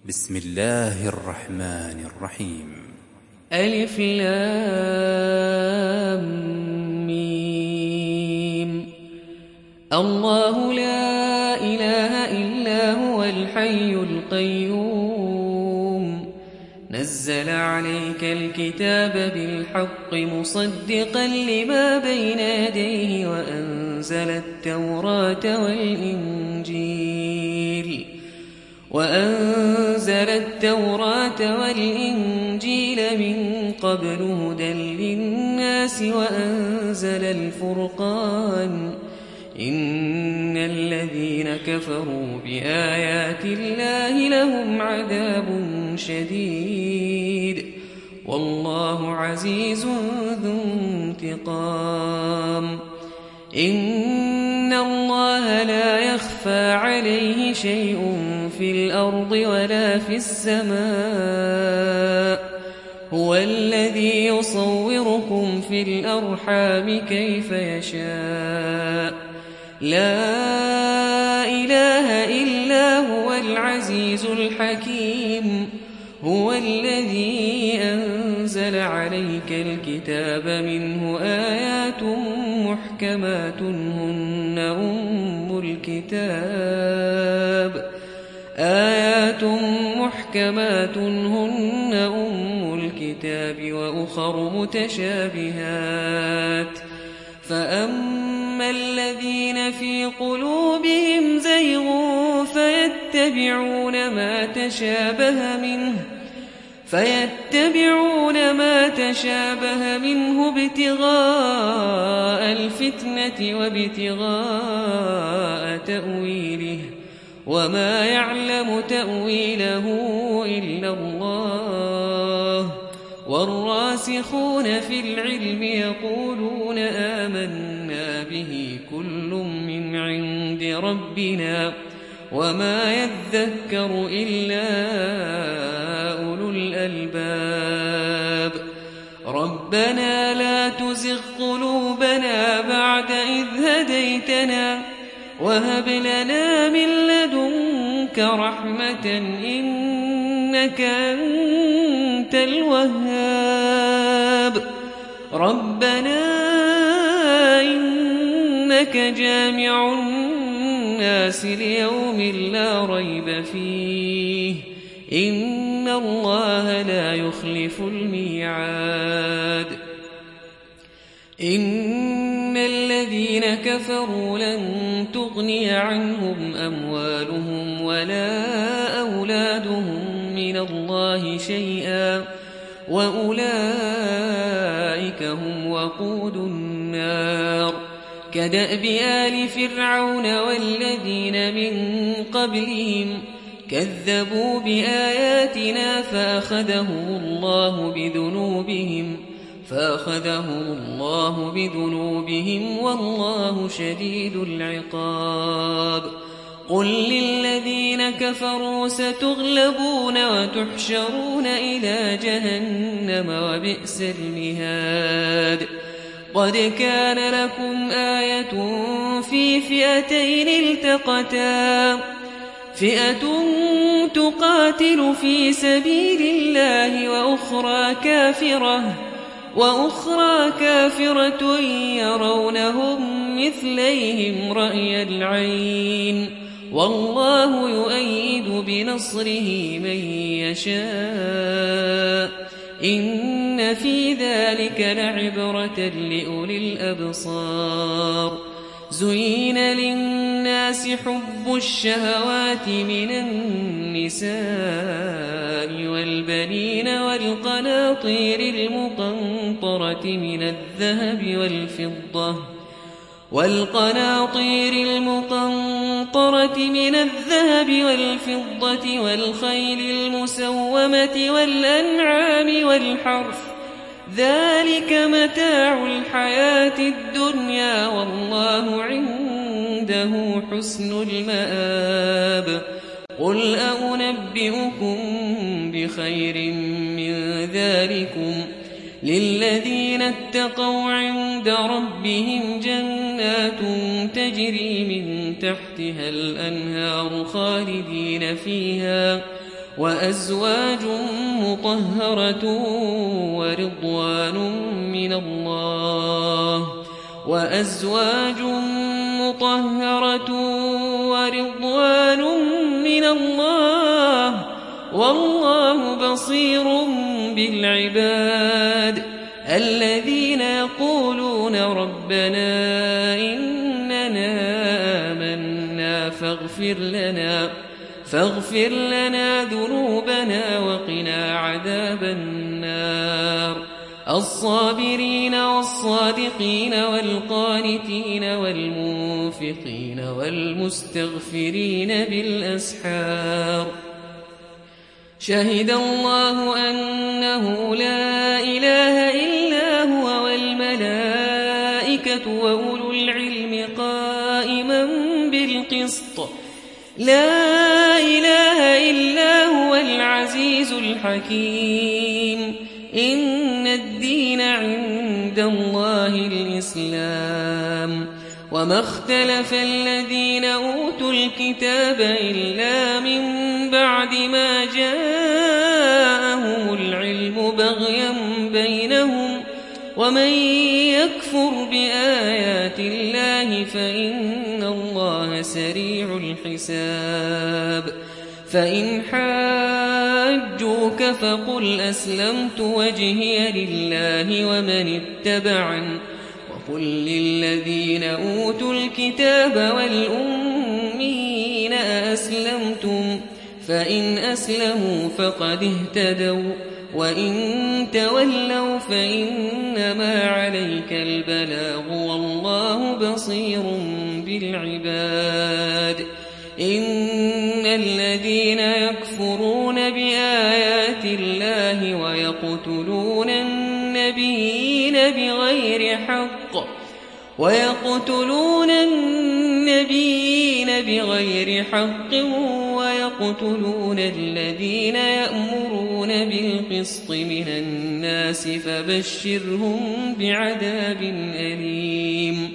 بسم الله الرحمن الرحيم. ألف لام ميم. الله لا إله إلا هو الحي القيوم نزل عليك الكتاب بالحق مصدقا لما بين يديه وأنزل التوراة والإنجيل من قبل هدى للناس وأنزل الفرقان إن الذين كفروا بآيات الله لهم عذاب شديد والله عزيز ذو انتقام. إن الله لا يخفى عليه شيء في الأرض ولا في السماء هو الذي يصوركم في الأرحام كيف يشاء لا إله إلا هو العزيز الحكيم. هو الذي أنزل عليك الكتاب منه آيات محكمات هن أم الكتاب وأخر متشابهات فأما الذين في قلوبهم زيغ فيتبعون ما تشابه منه ابتغاء الفتنة وابتغاء تأويله وما يعلم تأويله إلا الله والراسخون في العلم يقولون آمنا به كل من عند ربنا وما يذكر إلا أولو الألباب. ربنا لا تزغ قلوبنا بعد إذ هديتنا وهب لنا من لدنك رحمة إنك أنت الوهاب. ربنا إنك جامع الناس ليوم لا ريب فيه إن الله لا يخلف الميعاد. إن الذين كفروا لن تغني عنهم أموالهم ولا أولادهم من الله شيئا وأولئك هم وقود النار. كدأب آل فرعون والذين من قبلهم كذبوا بآياتنا فأخذهم الله بذنوبهم والله شديد العقاب. قل للذين كفروا ستغلبون وتحشرون إلى جهنم وبئس المهاد. قد كان لكم آية في فئتين التقتا فئة تقاتل في سبيل الله وأخرى كافرة يرونهم مثليهم رأي العين والله يؤيد بنصره من يشاء إن في ذلك لعبرة لأولي الأبصار. زين للناس حب الشهوات من النساء والبنين والقناطير المقنطرة من الذهب والفضة والخيل المسومة والأنعام والحرث ذلك متاع الحياة الدنيا والله عنده حسن المآب. قل أنبئكم بخير من ذلكم للذين اتقوا عند ربهم جنات تجري من تحتها الأنهار خالدين فيها وأزواج مطهرة ورضوان من الله وأزواج مطهرة ورضوان من الله والله بصير بالعباد الذين يقولون ربنا إننا آمنا فاغفر لنا ذنوبنا وقنا عذاب النار الصابرين والصادقين والقانتين والمنفقين والمستغفرين بالأسحار شهد الله أنه لا إله إلا هو والملائكة وأولو العلم قائما بالقسط لا إله إلا هو العزيز الحكيم إن الدين عند الله الإسلام وما اختلف الذين أوتوا الكتاب إلا من بعد ما جاءهم العلم بغيا بينهم ومن يكفر بآيات الله فإن الله سريع الحساب فإن حاجوك فقل أسلمت وجهي لله ومن اتبعني وقل للذين أوتوا الكتاب والأمين أسلمتم فإن أسلموا فقد اهتدوا وإن تولوا فإنما عليك البلاغ والله بصير بالعباد إن الذين يكفرون بآيات الله ويقتلون النبيين بغير حق ويقتلون الذين يأمرون بالقسط من الناس فبشرهم بعذاب أليم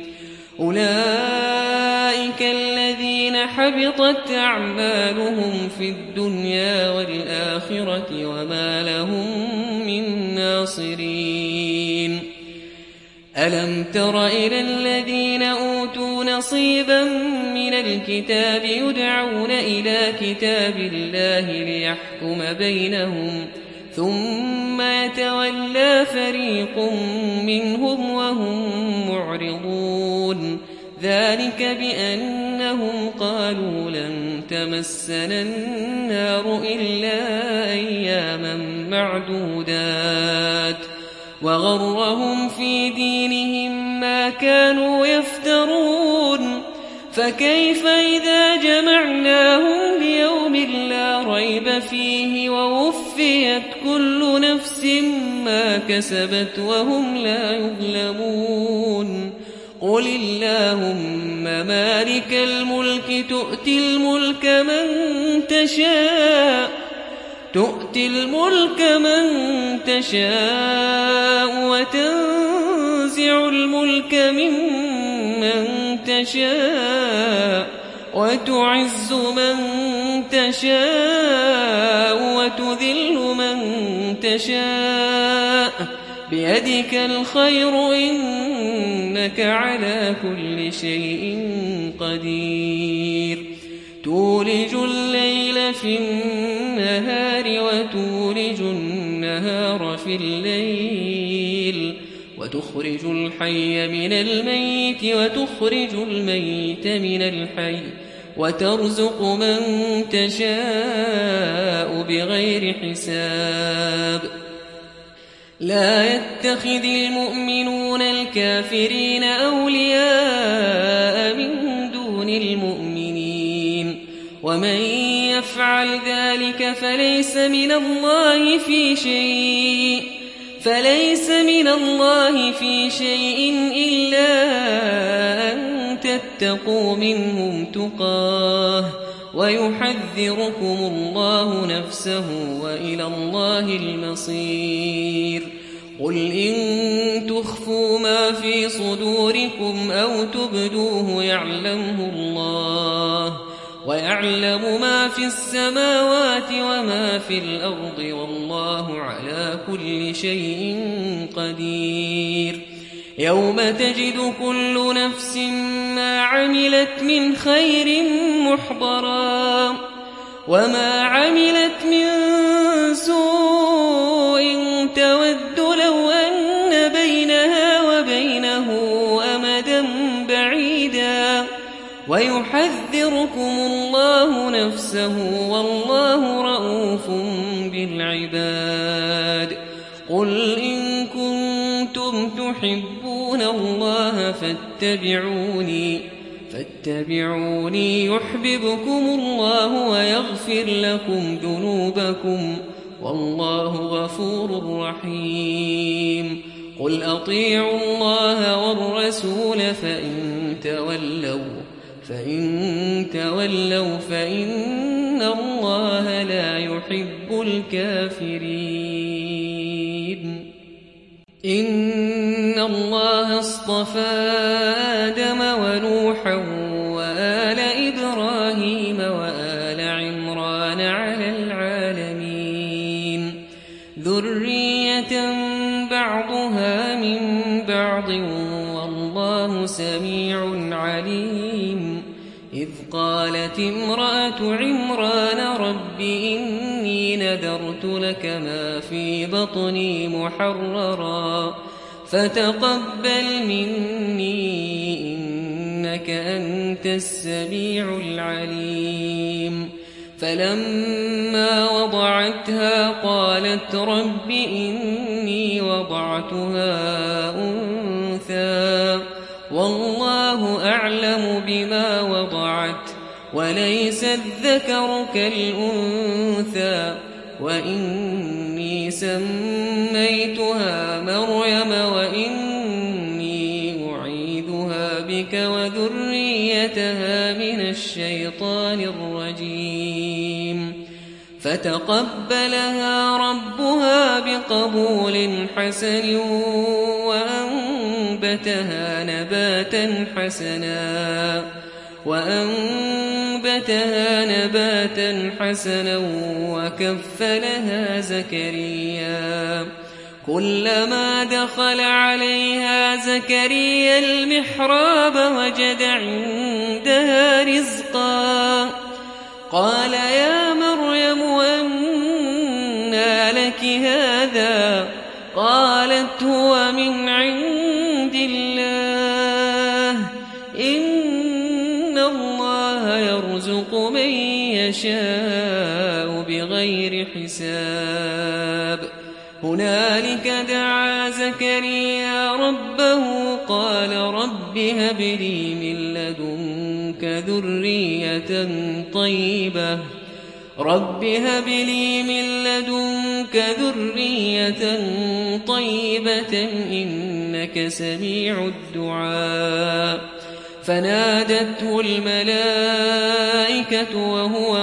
أولئك الذين حبطت أعمالهم في الدنيا والآخرة وما لهم من ناصرين ألم تر إلى الذين أوتوا نصيبا من الكتاب يدعون إلى كتاب الله ليحكم بينهم ثم يتولى فريق منهم وهم معرضون ذلك بأنهم قالوا لن تمسنا النار إلا أياما معدودات وغرهم في دينهم ما كانوا يفترون فكيف إذا جمعناهم ليوم لا ريب فيه ووفيت كل نفس ما كسبت وهم لا يظلمون قل اللهم مالك الملك تؤتي الملك من تشاء وتنزع الملك ممن تشاء وتعز من تشاء وتذل من تشاء بيدك الخير إنك على كل شيء قدير تولج الليل في النهار وتولج النهار في الليل وتخرج الحي من الميت وتخرج الميت من الحي وترزق من تشاء بغير حساب لا يتخذ المؤمنون الكافرين أولياء من دون المؤمنين ومن يفعل ذلك فليس من الله في شيء إلا أن تتقوا منهم تقاه ويحذركم الله نفسه وإلى الله المصير قل إن تخفوا ما في صدوركم أو تبدوه يعلمه الله ويعلم ما في السماوات وما في الأرض والله على كل شيء قدير يوم تجد كل نفس ما عملت من خير محضرا وما عملت من سوء تود لو أن بينها وبينه أمدا بعيدا ويحذركم الله نفسه والله رءوف بالعباد قل إن كنتم تحبون الله فاتبعوني يحببكم الله ويغفر لكم ذنوبكم والله غفور رحيم قل أطيعوا الله والرسول فإن تولوا فإن الله لا يحب الكافرين إن الله اصطفى آدم ونوحا وآل إبراهيم وآل عمران على العالمين ذرية بعضها من بعض والله سميع عليم إذ قالت امرأة عمران رب إني نذرت لك ما في بطني محررا فتقبل مني إنك أنت السميع العليم فلما وضعتها قالت رب إني وضعتها أنثى والله أعلم بما وضعت وليس الذكر كالأنثى وإني سميتها مريم وإني أعيذها بك وذريتها من الشيطان الرجيم فتقبلها ربها بقبول حسن وأنبتها نباتا حسنا وكفلها زكريا كلما دخل عليها زكريا المحراب وجد عندها رزقا قال يا مريم أنى لك هذا قالت هو من عند الله إن الله يرزق من يشاء بغير حساب هنالك دعا زكريا ربه قال رب هب لي من لدنك ذرية طيبة إنك سميع الدعاء فنادته الملائكة وهو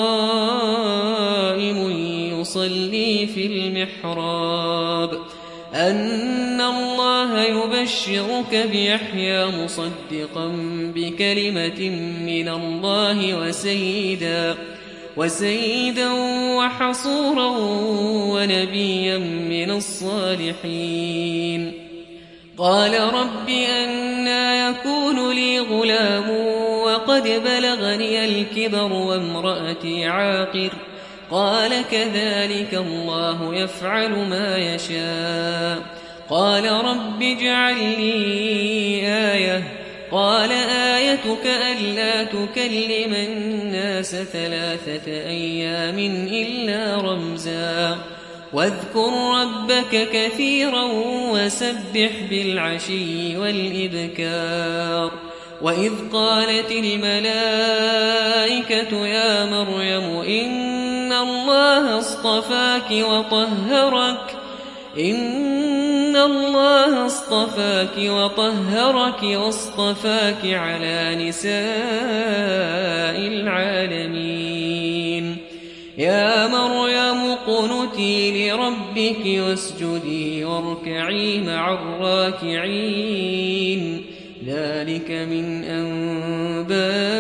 قائم يصلي في المحراب أن الله يبشرك بيحيى مصدقا بكلمة من الله وسيدا وحصورا ونبيا من الصالحين قال رب أنى يكون لي غلام وقد بلغني الكبر وامرأتي عاقر قال كذلك الله يفعل ما يشاء قال رب اجعل لي آية قال آيتك ألا تكلم الناس 3 أيام إلا رمزا واذكر ربك كثيرا وسبح بالعشي والإبكار وإذ قالت الملائكة يا مريم إن الله اصطفاك وطهرك واصطفاك على نساء العالمين يا مريم اقنتي لربك واسجدي واركعي مع الراكعين ذلك من أنباء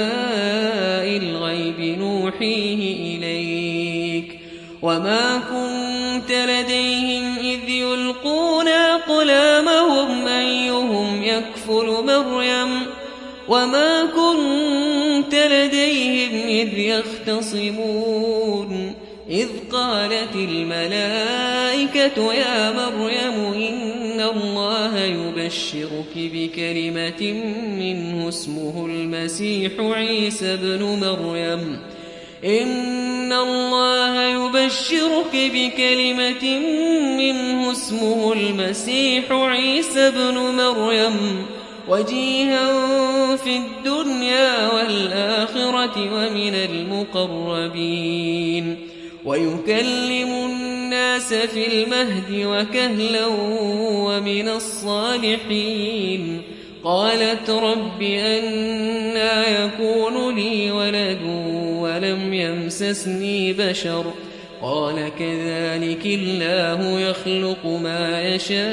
الغيب نوحيه إليك وما كنت لديهم إذ يلقون أقلامهم أيهم يكفل مريم وما كنت لديهم إذ يختصمون إذ قالت الملائكة يا مريم إن الله يبشرك بكلمة منه اسمه المسيح عيسى بن مريم إن الله يبشرك بكلمة منه اسمه المسيح عيسى بن مريم وجيها في الدنيا والآخرة ومن المقربين ويكلم الناس في المهد وكهلا ومن الصالحين قالت رب أنى يكون لي ولد ولم يمسسني بشر قال كذلك الله يخلق ما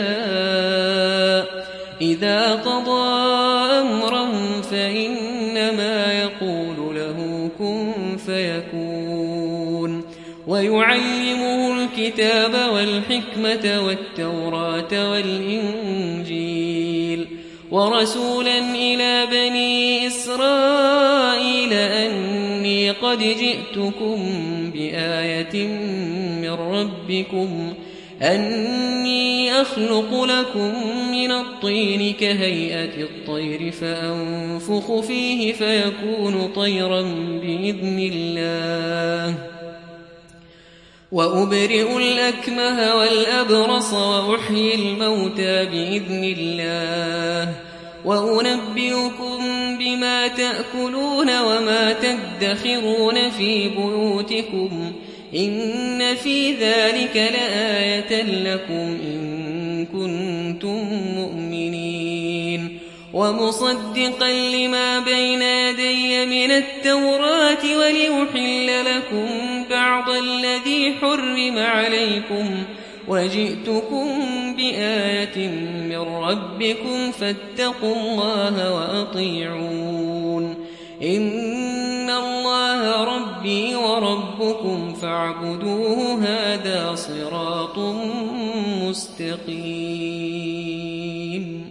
يشاء إذا قضى أمرا فإنما يقول له كن فيكون ويعلمه الكتاب والحكمة والتوراة والإنجيل ورسولا إلى بني إسرائيل أني قد جئتكم بآية من ربكم أني أخلق لكم من الطين كهيئة الطير فأنفخ فيه فيكون طيرا بإذن الله وأبرئ الأكمه والأبرص وأحيي الموتى بإذن الله وأنبئكم بما تأكلون وما تدخرون في بيوتكم إن في ذلك لآية لكم إن كنتم مؤمنين ومصدقا لما بين يدي من التوراة وليحل لكم بعض الذي حرم عليكم وجئتكم بآية من ربكم فاتقوا الله وأطيعون إن الله ربي وربكم فاعبدوه هذا صراط مستقيم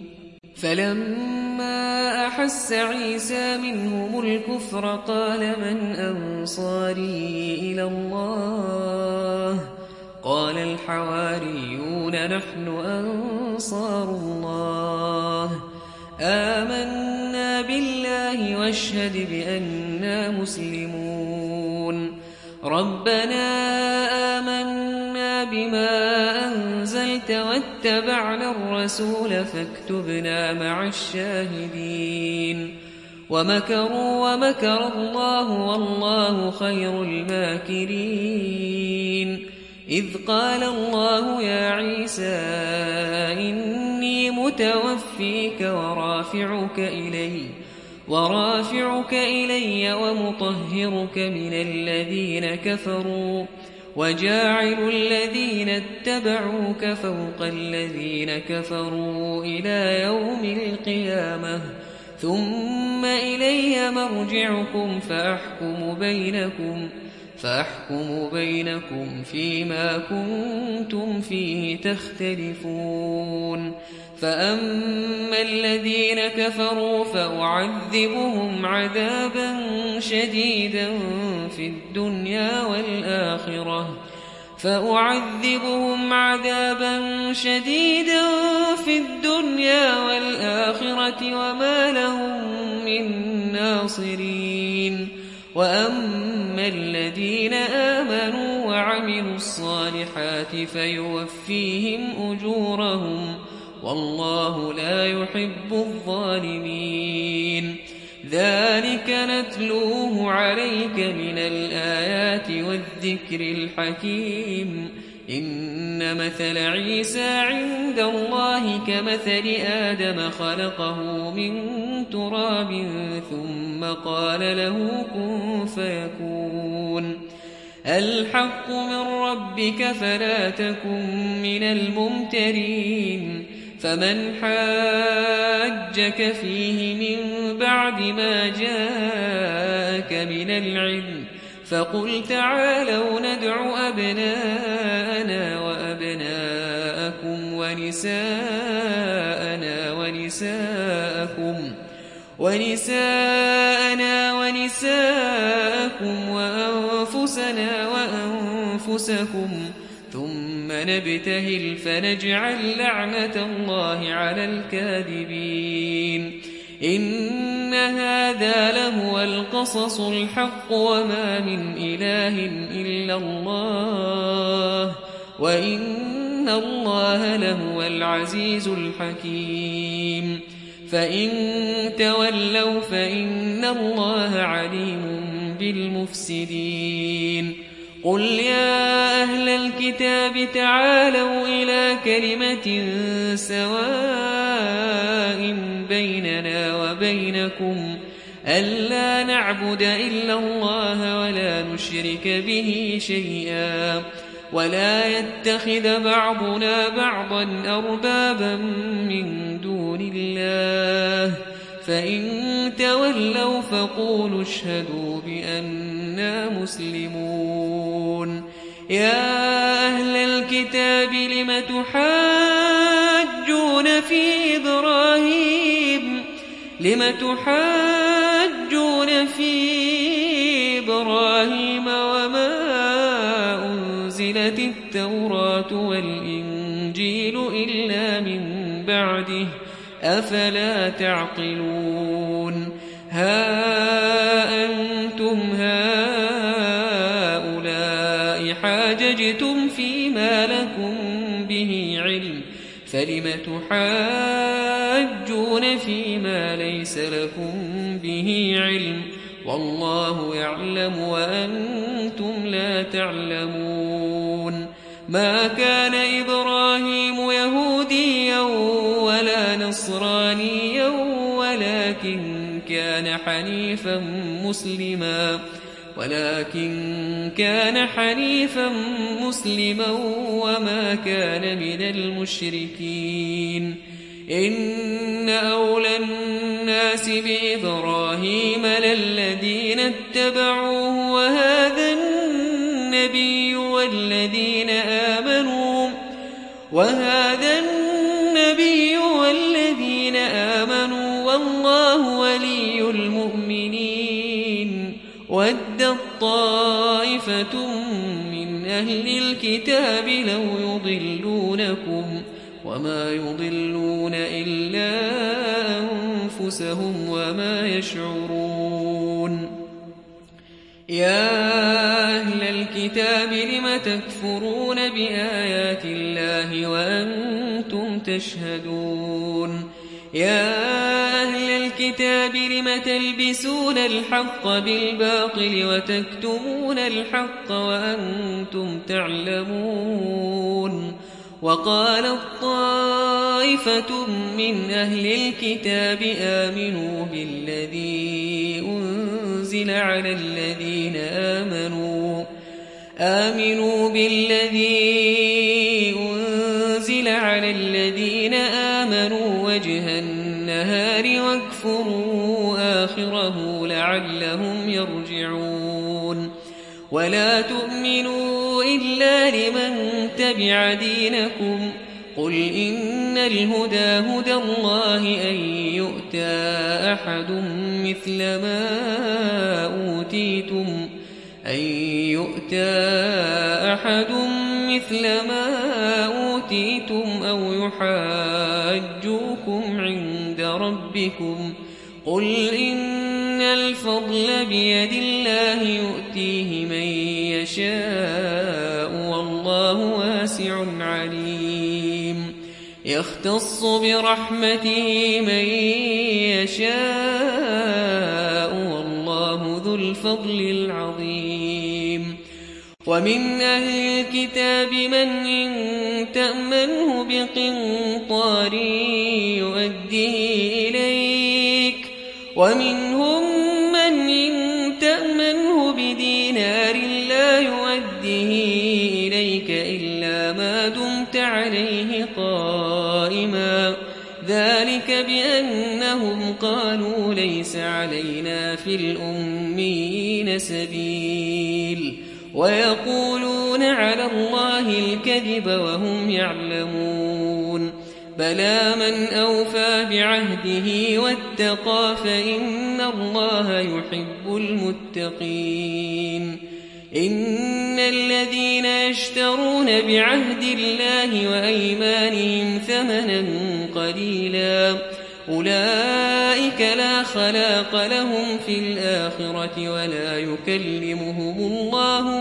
فلما أحس عيسى منهم الكفر قال من أنصاري إلى الله قال الحواريون نحن أنصار الله آمنا بالله واشهد بأننا مسلمون ربنا آمنا بما أنزلت واتبعنا الرسول فاكتبنا مع الشاهدين ومكروا ومكر الله والله خير الماكرين إذ قال الله يا عيسى إني متوفيك ورافعك إلي ومطهرك من الذين كفروا وجاعل الذين اتبعوك فوق الذين كفروا إلى يوم القيامة ثم إلي مرجعكم فأحكم بينكم فيما كنتم فيه تختلفون فأما الذين كفروا فأعذبهم عذابا شديدا في الدنيا والآخرة وما لهم من ناصرين وأما الذين آمنوا وعملوا الصالحات فيوفيهم أجورهم والله لا يحب الظالمين ذلك نتلوه عليك من الآيات والذكر الحكيم إن مثل عيسى عند الله كمثل آدم خلقه من تراب ثم قال له كن فيكون الحق من ربك فلا تكن من الممترين فمن حاجك فيه من بعد ما جاءك من العلم فقل تعالوا ندع أبناءنا وأبناءكم ونساءنا ونساءكم وأنفسنا وأنفسكم ثم نبتهل فنجعل لعنة الله على الكاذبين إن هذا لهو القصص الحق وما من إله إلا الله وإن الله لهو العزيز الحكيم فإن تولوا فإن الله عليم بالمفسدين قل يا أهل الكتاب تعالوا إلى كلمة سواء بيننا وبينكم ألا نعبد إلا الله ولا نشرك به شيئا ولا يتخذ بعضنا بعضا أربابا من دون الله فإن تولوا فقولوا اشهدوا بأننا مسلمون يا أهل الكتاب لم تحاجون في إبراهيم وما أنزلت التوراة والإنجيل إلا من بعده أفلا تعقلون ها أنتم هؤلاء حاججتم فيما لكم به علم فلم تحاجون فيما ليس لكم به علم والله يعلم وأنتم لا تعلمون ما كان إبراهيم يهوديا ولا نصرانيا ولكن كان حنيفا مسلما وما كان من المشركين إن أولى الناس بإبراهيم للذين اتبعوه وهذا النبي والذين آمنوا والله ولي المؤمنين ودت طائفة من أهل الكتاب لو يضلونكم وما يضلون إلا أنفسهم وما يشعرون يا أهل الكتاب لم تكفرون بآيات الله وأنتم تشهدون يا أهل الكتاب لم تلبسون الحق بالباطل وتكتمون الحق وأنتم تعلمون وقالت طائفة من أهل الكتاب آمنوا بالذي أنزل على الذين آمنوا وجه النهار واكفروا آخره لعلهم يرجعون ولا تؤمنوا إلا لمن تبع دينكم قل إن الهدى هدى الله أن يؤتى أحد مثل ما أوتيتم أو يحاجوكم عند ربكم قل إن الفضل بيد الله يؤتيه من يشاء والله واسع عليم يختص برحمته من يشاء والله ذو الفضل العظيم ومن أهل الكتاب من إن تأمنه بقنطار يؤديه إليك ومنهم من إن تأمنه بدينار لا يؤديه إليك إلا ما دمت عليه قائما ذلك بأنهم قالوا ليس علينا في الأميين سبيل ويقولون على الله الكذب وهم يعلمون بلى من أوفى بعهده واتقى فإن الله يحب المتقين إن الذين يشترون بعهد الله وأيمانهم ثمنا قليلا أولئك لا خلاق لهم في الآخرة ولا يكلمهم الله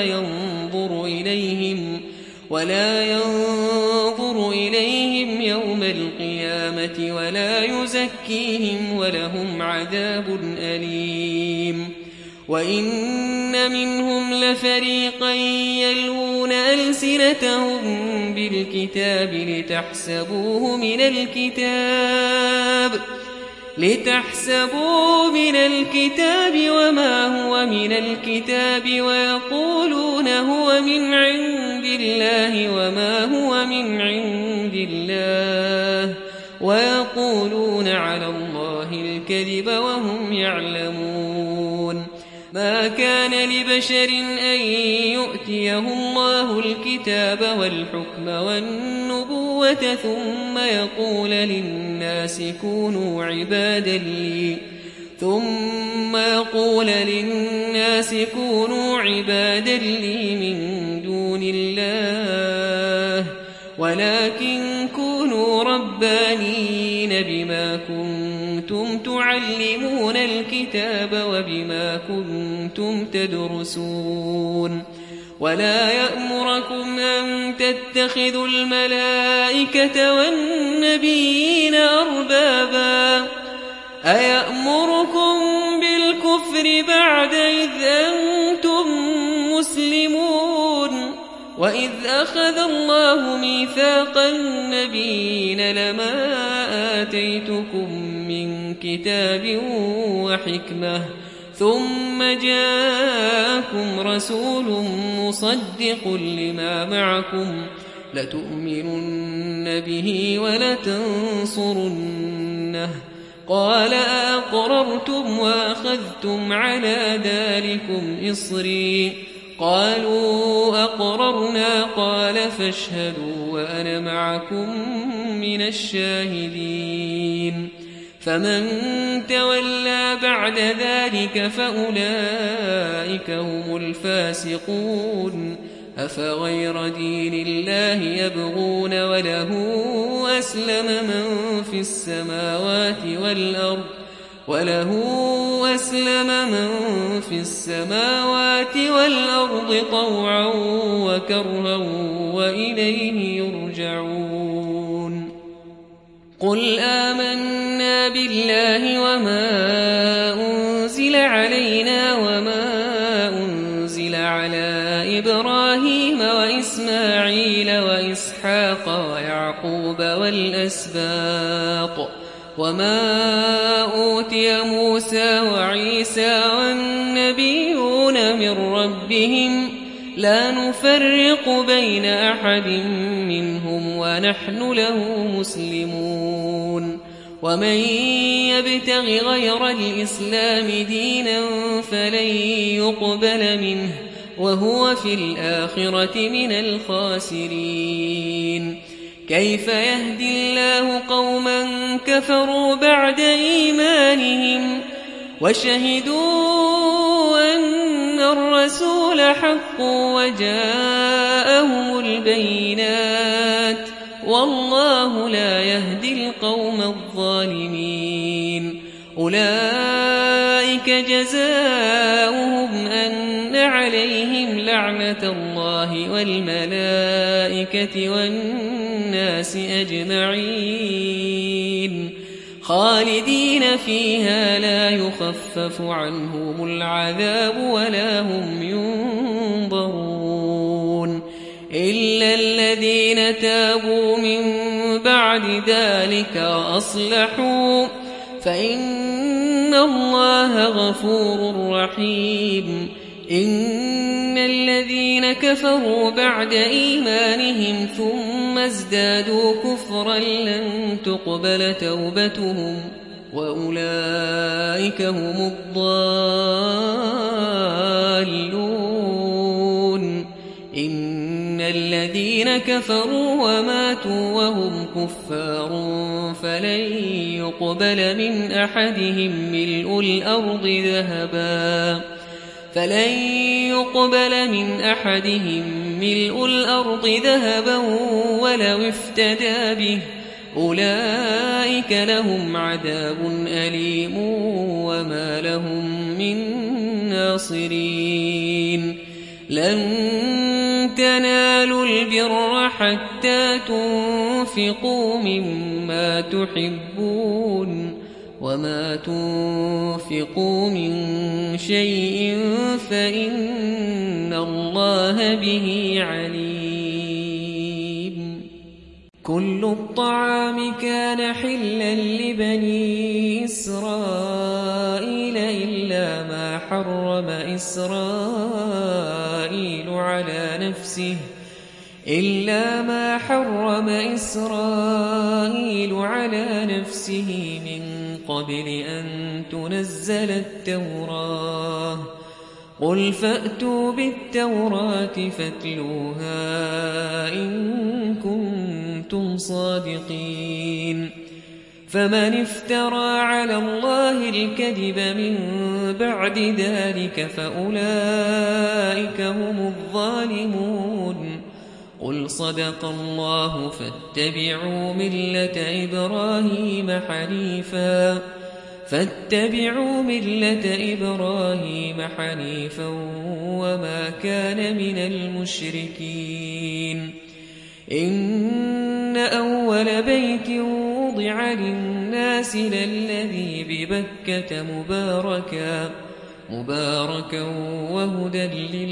ولا ينظر إليهم يوم القيامة ولا يزكيهم ولهم عذاب أليم وإن منهم لفريقا يلوون ألسنتهم بالكتاب لتحسبوه من الكتاب وما هو من الكتاب ويقولون هو من عند الله وما هو من عند الله ويقولون على الله الكذب وهم يعلمون ما كان لبشر أن يؤتيه الله الكتاب والحكم والنبوة ثم يقول للناس كونوا عبادا لي من دون الله ولكن كونوا ربانيين بما كنتم تعلمون الكتاب وبما كنتم تدرسون ولا يأمركم أن تتخذوا الملائكة والنبيين أربابا أيأمركم بالكفر بعد إذ أنتم مسلمون وإذ أخذ الله ميثاق النبيين لما آتيتكم من كتاب وحكمة ثم جاءكم رسول مصدق لما معكم لتؤمنن به ولتنصرنه قال أأقررتم وأخذتم على ذلكم إصري قالوا أقررنا قال فاشهدوا وأنا معكم من الشاهدين فمن تولى بعد ذلك فأولئك هم الفاسقون أفغير دين الله يبغون وله أسلم من في السماوات والأرض طوعا وكرها وإليه يرجعون قل آمنا بالله وما أنزل علينا وما أنزل على إبراهيم وإسماعيل وإسحاق ويعقوب والأسباط وما أوتي موسى وعيسى والنبيون من ربهم لا نفرق بين أحد منهم ونحن له مسلمون ومن يبتغ غير الإسلام دينا فلن يقبل منه وهو في الآخرة من الخاسرين كيف يهدي الله قوما كفروا بعد إيمانهم وشهدوا أن الرسول حق وجاءهم البينات والله لا يهدي القوم الظالمين أولئك جزاؤهم أن عليهم لعنة الله والملائكة والناس أجمعين خالدين فيها لا يخفف عنهم العذاب ولا هم ينظرون إلا الذين تابوا من بعد ذلك وأصلحوا فإن الله غفور رحيم إن الذين كفروا بعد إيمانهم ثم ازدادوا كفرا لن تقبل توبتهم وأولئك هم الضالون إن الذين كفروا وماتوا وهم كفار فلن يقبل من أحدهم ملء الأرض ذهبا ولو افتدى به أولئك لهم عذاب أليم وما لهم من ناصرين لن تنالوا البر حتى تنفقوا مما تحبون وما تنفقوا من شيء فإن الله به عليم كل الطعام كان حلا لبني إسرائيل إلا ما حرم إسرائيل على نفسه من قبل أن تنزل التوراة قل فأتوا بالتوراة فاتلوها إن كنتم صادقين فمن افترى على الله الكذب من بعد ذلك فأولئك هم الظالمون قل صدق الله فاتبعوا ملة إبراهيم حنيفا وما كان من المشركين إن أول بيت وضع للناس للذي ببكة مباركا وهدى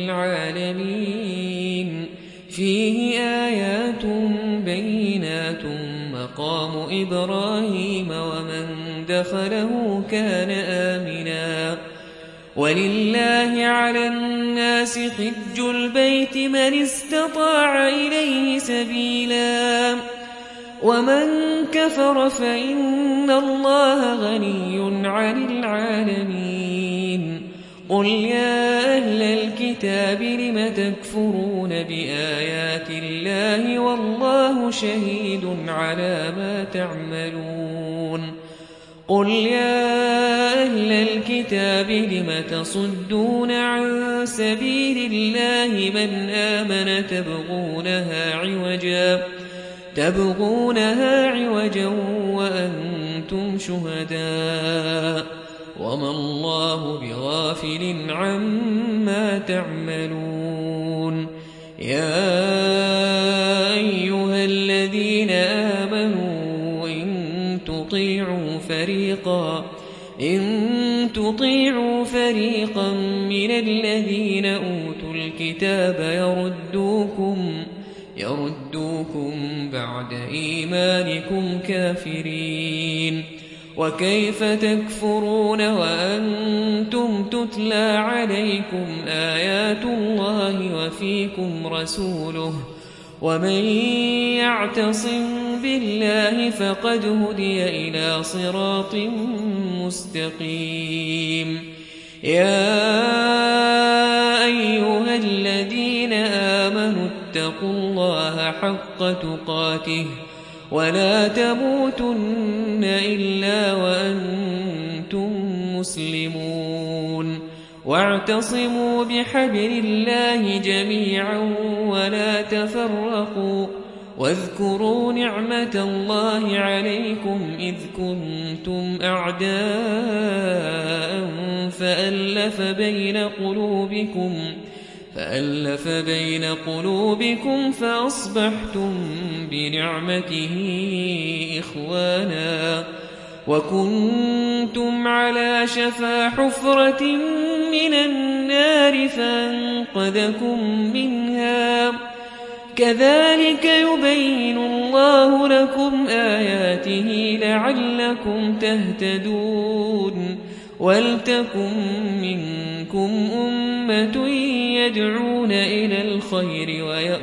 للعالمين فيه آيات بينات مقام إبراهيم ومن دخله كان آمنا ولله على الناس حج البيت من استطاع إليه سبيلا ومن كفر فإن الله غني عن العالمين قل يا أهل الكتاب لم تكفرون بآيات الله والله شهيد على ما تعملون قل يا أهل الكتاب لم تصدون عن سبيل الله من آمن تبغونها عوجا وأنتم شهداء وما الله بغافل عما تعملون يا أيها الذين آمنوا إن تطيعوا فريقا من الذين أوتوا الكتاب يردوكم بعد إيمانكم كافرين وكيف تكفرون وأنتم تتلى عليكم آيات الله وفيكم رسوله ومن يعتصم بالله فقد هدي إلى صراط مستقيم يا أيها الذين آمنوا اتقوا الله حق تقاته ولا تموتن إلا وأنتم مسلمون واعتصموا بحبل الله جميعا ولا تفرقوا واذكروا نعمة الله عليكم إذ كنتم أعداء فألف بين قلوبكم فأصبحتم بنعمته إخوانا وكنتم على شفا حفرة من النار فأنقذكم منها كذلك يبين الله لكم آياته لعلكم تهتدون ولتكن منكم أمة أمة يدعون إلى الخير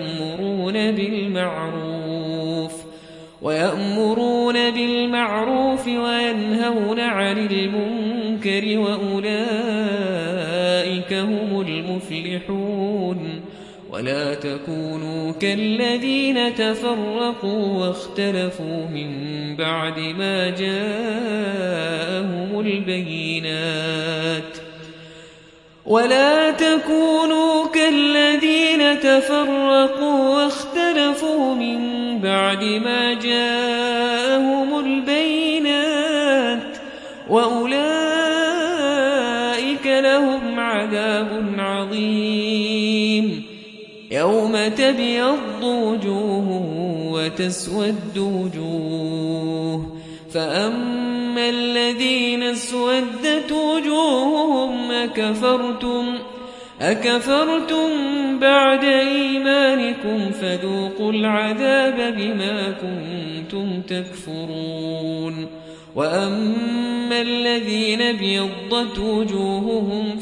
ويأمرون بالمعروف وينهون عن المنكر وأولئك هم المفلحون ولا تكونوا كالذين تفرقوا واختلفوا من بعد ما جاءهم البينات وأولئك لهم عذاب عظيم يوم تبيض وجوه وتسود وجوه فأما الذين اسودت وجوههم أكفرتم بعد إيمانكم فذوقوا العذاب بما كنتم تكفرون وأما الذين ابيضت وجوههم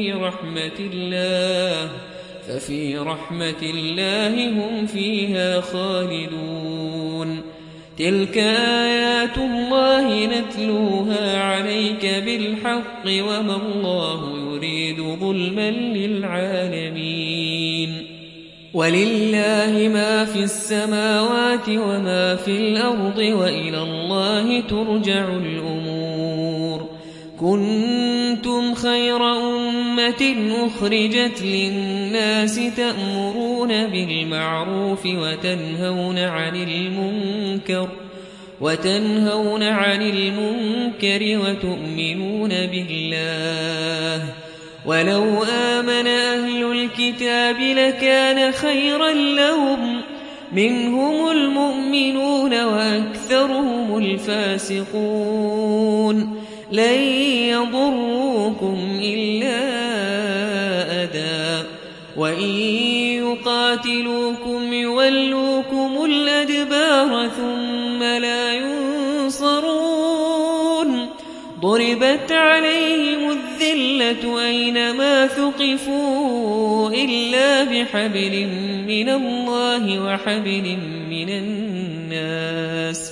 ففي رحمة الله هم فيها خالدون تلك آيات الله نتلوها عليك بالحق وما الله يريد ظلما للعالمين ولله ما في السماوات وما في الأرض وإلى الله ترجع الأمور كنتم خير أمة أخرجت للناس تأمرون بالمعروف وتنهون عن المنكر وتؤمنون بالله ولو آمن أهل الكتاب لكان خيرا لهم منهم المؤمنون وأكثرهم الفاسقون لن يضروكم إلا أذى وإن يقاتلوكم يولوكم الأدبار ثم لا ينصرون ضربت عليهم الذلة أينما ثقفوا إلا بحبل من الله وحبل من الناس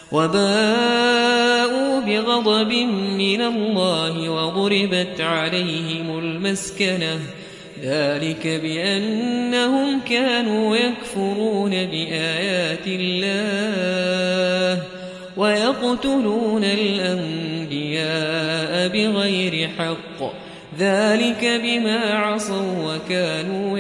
وباءوا بغضب من الله وضربت عليهم المسكنة ذلك بأنهم كانوا يكفرون بآيات الله ويقتلون الأنبياء بغير حق ذلك بما عصوا وكانوا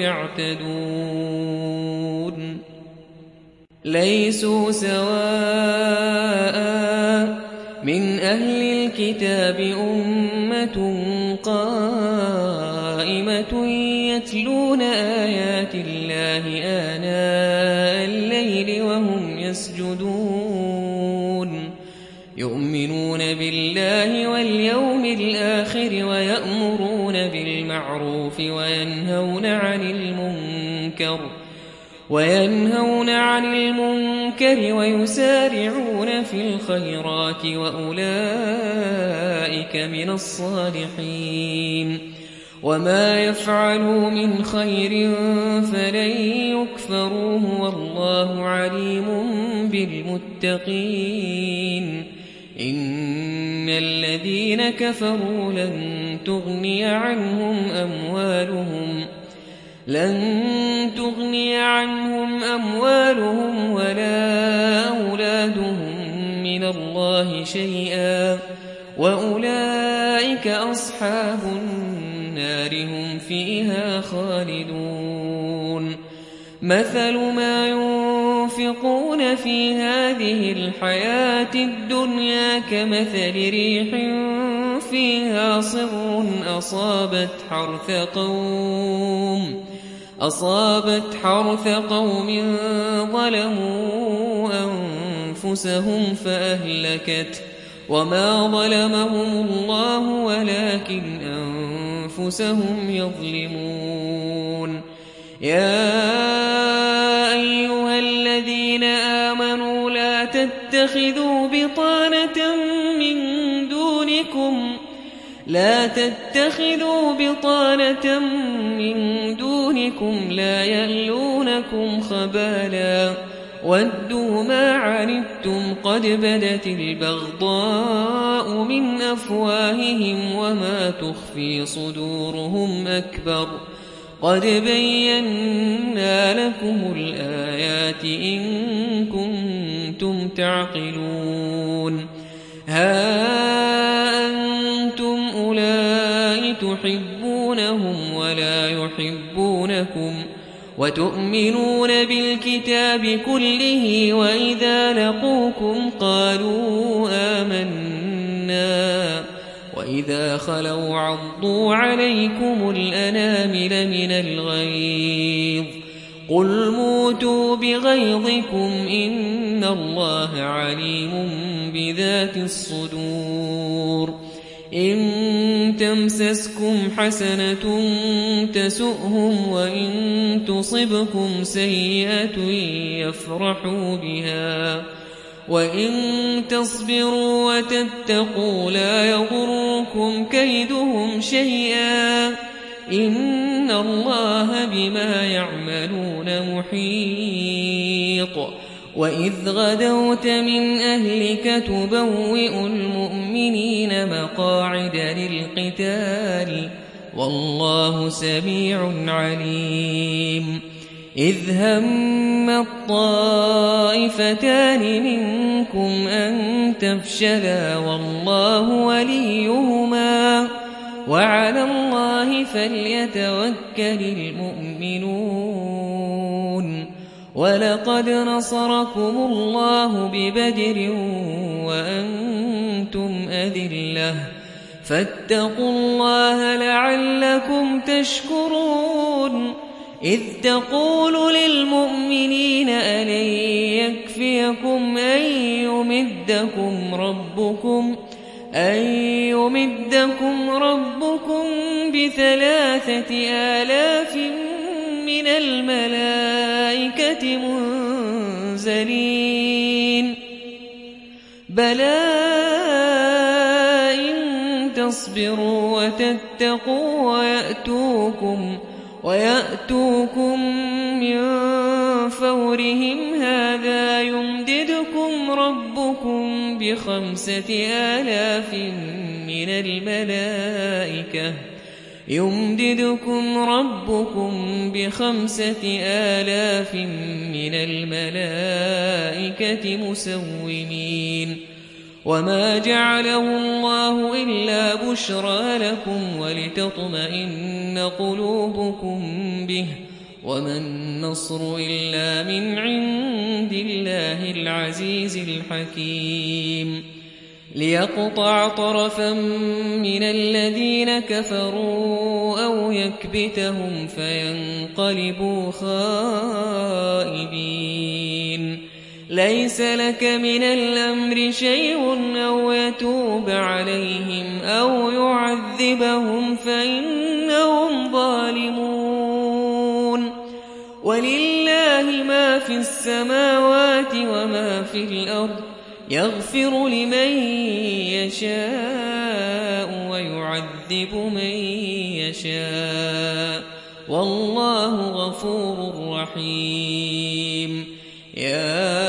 يعتدون ليسوا سواء من أهل الكتاب أمة قائمة يتلون آيات الله آناء الليل وهم يسجدون يؤمنون بالله واليوم الآخر ويأمرون بالمعروف وينهون عن المنكر ويسارعون في الخيرات وأولئك من الصالحين وما يفعلوا من خير فلن يكفروه والله عليم بالمتقين إن الذين كفروا لن تغني عنهم أموالهم ولا أولادهم من الله شيئا وأولئك أصحاب النار هم فيها خالدون مثل ما ينفقون في هذه الحياة الدنيا كمثل ريح فيها صر أصابت حرث قوم ظلموا أنفسهم فأهلكت وما ظلمهم الله ولكن أنفسهم يظلمون يا أيها الذين آمنوا لا تتخذوا بطانة لا تتخذوا بطانة من دونكم لا يألونكم خبالا ودوا ما عنتم قد بدت البغضاء من أفواههم وما تخفي صدورهم أكبر قد بينا لكم الآيات إن كنتم تعقلون ها أنتم أولئك تحبونهم ولا يحبونكم وتؤمنون بالكتاب كله وإذا لقوكم قالوا آمنا وإذا خلوا عضوا عليكم الأنامل من الغيظ قل موتوا بغيظكم إن الله عليم بذات الصدور إن تمسسكم حسنة تسؤهم وإن تصبكم سيئة يفرحوا بها وإن تصبروا وتتقوا لا يضركم كيدهم شيئا إن الله بما يعملون محيط وإذ غدوت من أهلك تبوئ المؤمنين مقاعد للقتال والله سميع عليم إذ هم الطائفتان منكم أن تفشلا والله وليهما وعلى الله فليتوكل المؤمنون ولقد نصركم الله ببدر وأنتم أذلة فاتقوا الله لعلكم تشكرون إذ تقول للمؤمنين ألن يكفيكم أن يمدكم ربكم ب3,000 من الملائكة منزلين بلى إن تصبروا وتتقوا ويأتوكم من فورهم هذا يمددكم ربكم ب5,000 من الملائكة مسومين وما جعله الله إلا بشرى لكم ولتطمئن قلوبكم به وما النصر إلا من عند الله العزيز الحكيم ليقطع طرفا من الذين كفروا أو يكبتهم فينقلبوا خائبين ليس لك من الأمر شيء أو يتوب عليهم أو يعذبهم فإنهم ظالمون ولله ما في السماوات وما في الأرض يغفر لمن يشاء ويعذب من يشاء والله غفور رحيم يا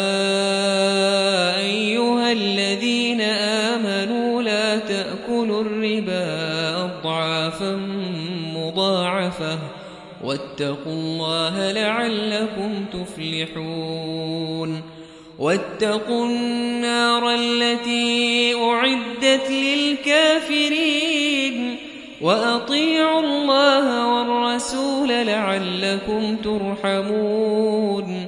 أيها الذين آمنوا لا تأكلوا الربا أضعافا مضاعفة واتقوا الله لعلكم تفلحون واتقوا النار التي أعدت للكافرين وأطيعوا الله والرسول لعلكم ترحمون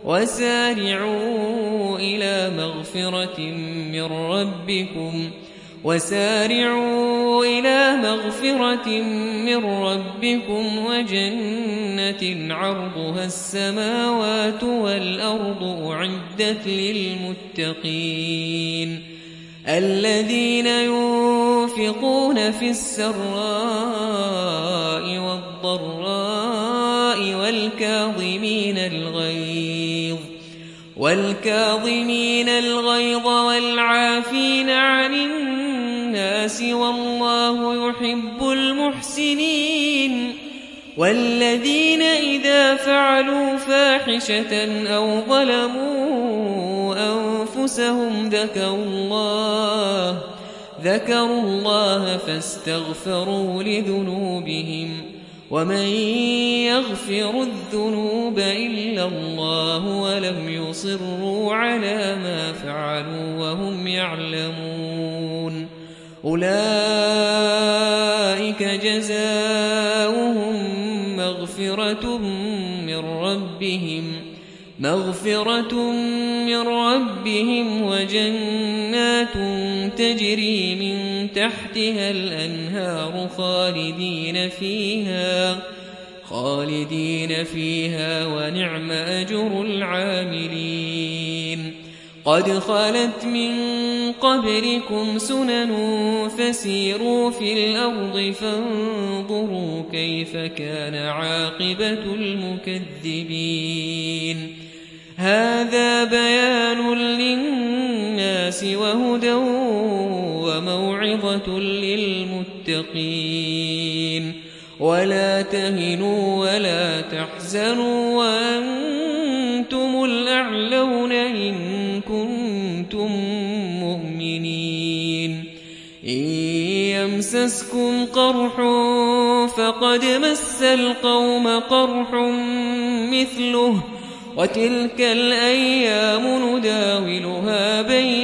وسارعوا إلى مغفرة من ربكم وجنة عرضها السماوات والأرض أعدت للمتقين الذين ينفقون في السراء والضراء والكاظمين الغيظ والعافين عن الناس للناس والله يحب المحسنين. والذين إذا فعلوا فاحشة أو ظلموا أنفسهم ذكروا الله فاستغفروا لذنوبهم ومن يغفر الذنوب إلا الله ولم يصروا على ما فعلوا وهم يعلمون أولئك جزاؤهم مغفرة من ربهم وجنات تجري من تحتها الأنهار خالدين فيها ونعم أجر العاملين. قد خلت من قبلكم سنن فسيروا في الأرض فانظروا كيف كان عاقبة المكذبين. هذا بيان للناس وهدى وموعظة للمتقين. ولا تهنوا ولا تحزنوا وأنتم الأعلون إن كنتم مؤمنين. إن يمسسكم قرح فقد مس القوم قرح مثله وتلك الأيام نداولها بين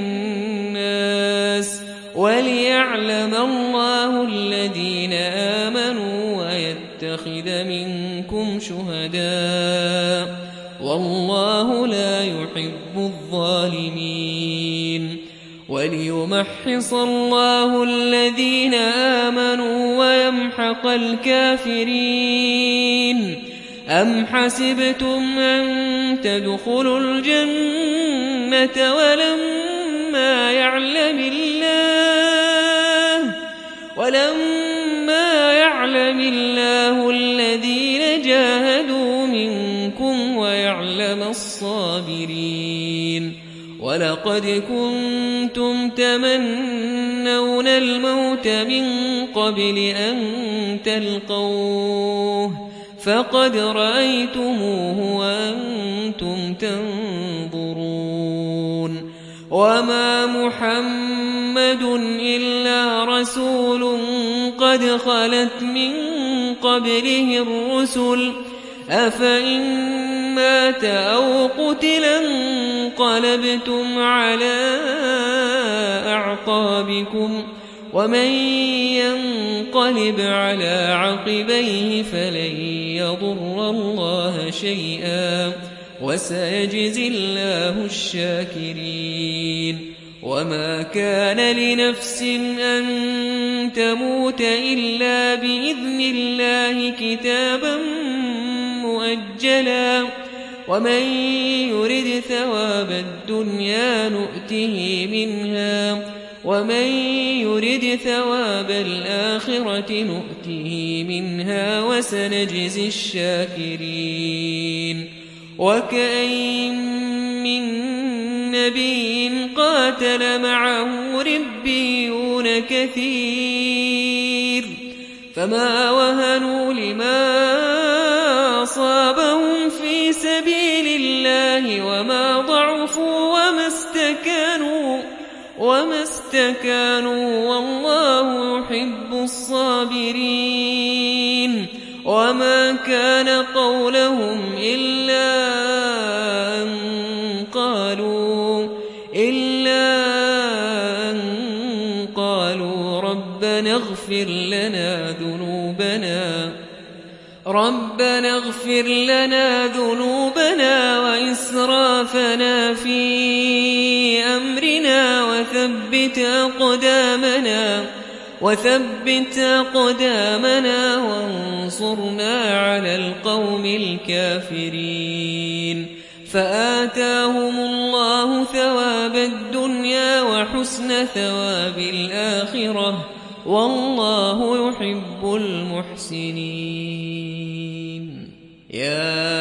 الناس وليعلم الله الذين آمنوا ويتخذ منكم شهداء والله لا يحب الظالمين. وليمحص الله الذين آمنوا ويمحق الكافرين. أم حسبتم أن تدخلوا الجنة ولما يعلم الله الذين جاهدوا منكم ويعلم الصابرين. ولقد كنتم تمنون الموت من قبل أن تلقوه فقد رأيتموه وأنتم تنظرون. وما محمد إلا رسول قد خلت من قبله الرسل أفإن مات أو قتل انقلبتم على أعقابكم ومن ينقلب على عقبيه فلن يضر الله شيئا وسيجزي الله الشاكرين. وما كان لنفس أن تموت إلا بإذن الله كتابا مؤجلا ومن يرد ثواب الدنيا نؤته منها ومن يرد ثواب الآخرة نؤته منها وسنجزي الشاكرين. وكأين من نبي قاتل معه ربيون كثير فما وهنوا لما أصابهم في سبيل الله وما ضعفوا وما استكانوا والله يحب الصابرين. وما كان قولهم إلا أن قالوا ربنا اغفر لنا ذنوبنا وإسرافنا في أمرنا وثبت أقدامنا وانصرنا على القوم الكافرين. فآتاهم الله ثواب الدنيا وحسن ثواب الآخرة والله يحب المحسنين. يا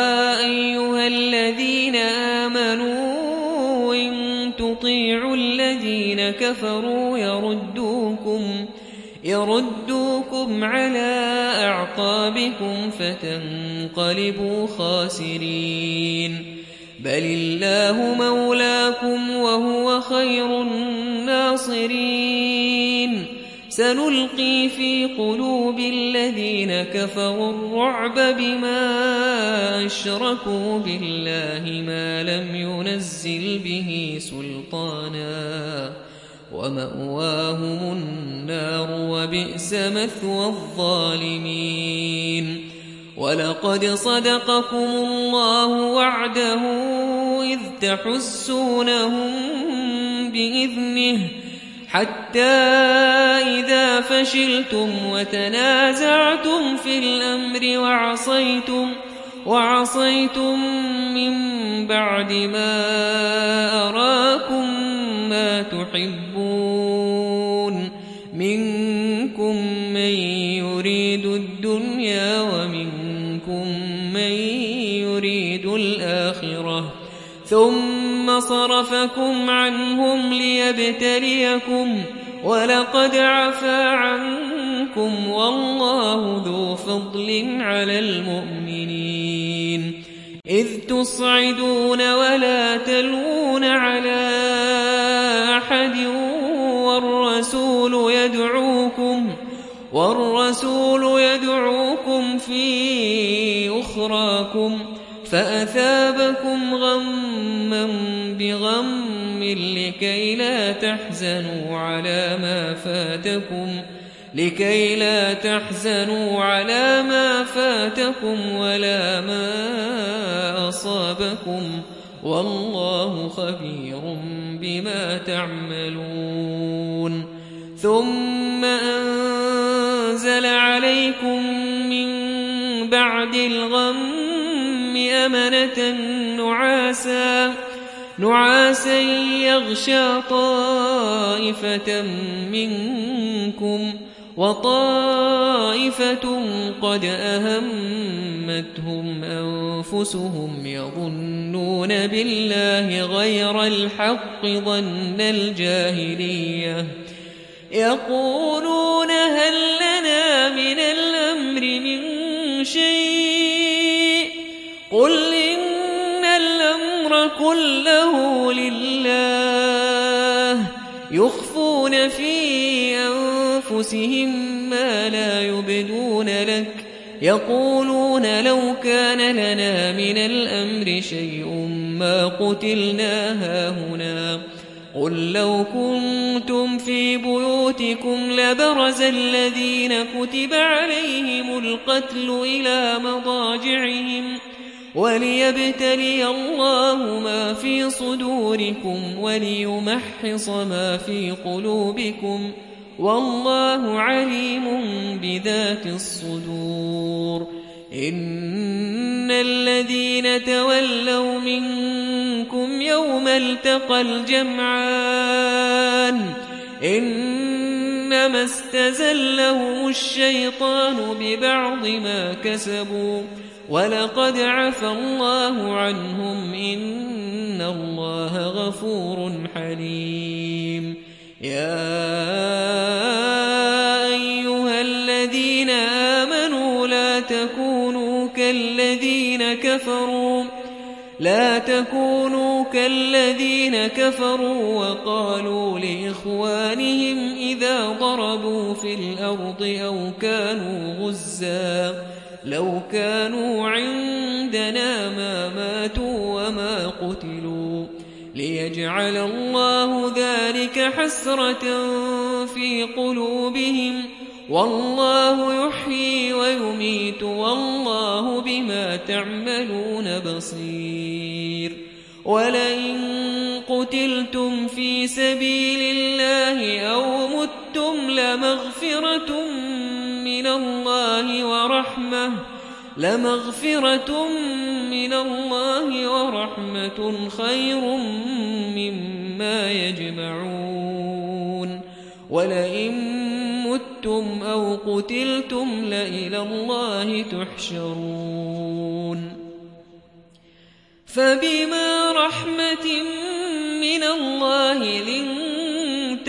أيها الذين آمنوا إن تطيعوا الذين الذين كفروا يردوكم على أعقابكم فتنقلبوا خاسرين. بل الله مولاكم وهو خير الناصرين. سنلقي في قلوب الذين كفروا الرعب بما أشركوا بالله ما لم ينزل به سلطانا ومأواهم النار وبئس مثوى الظالمين. ولقد صدقكم الله وعده إذ تحسونهم بإذنه حتى إذا فشلتم وتنازعتم في الأمر وعصيتم من بعد ما أراكم ما تحبون منكم من يريد الدنيا ومنكم من يريد الآخرة ثم صرفكم عنهم ليبتليكم ولقد عفا عنكم والله ذو فضل على المؤمنين. إذ تصعدون ولا تلوون على أحد والرسول يدعوكم في أخراكم فأثابكم غما بغم لكي لا تحزنوا على ما فاتكم ولا ما أصابكم والله خبير بما تعملون. ثم أنزل عليكم من بعد الغم أمنة نعاسا يغشى طائفة منكم وطائفة قد أهمتهم أنفسهم يظنون بالله غير الحق ظن الجاهلية يقولون هل لنا من الأمر من شيء قل إن الأمر كله لله يخفون في أنفسهم ما لا يبدون لك يقولون لو كان لنا من الأمر شيء ما قتلنا هاهنا قل لو كنتم في بيوتكم لبرز الذين كتب عليهم القتل إلى مضاجعهم وليبتلي الله ما في صدوركم وليمحص ما في قلوبكم والله عليم بذات الصدور. إن الذين تولوا منكم يوم التقى الجمعان إنما استزلهم الشيطان ببعض ما كسبوا ولقد عفى الله عنهم إن الله غفور حليم. يا أيها الذين آمنوا لا تكونوا كالذين كفروا وقالوا لإخوانهم إذا ضربوا في الأرض أو كانوا غزا لو كانوا عندنا ما ماتوا وما قتلوا ليجعل الله ذلك حسرة في قلوبهم والله يحيي ويميت والله بما تعملون بصير. ولئن قتلتم في سبيل الله أو متم لمغفرة من الله ورحمة خير مما يجمعون. ولئن متم أو قتلتم لإلى الله تحشرون. فبما رحمة من الله لنت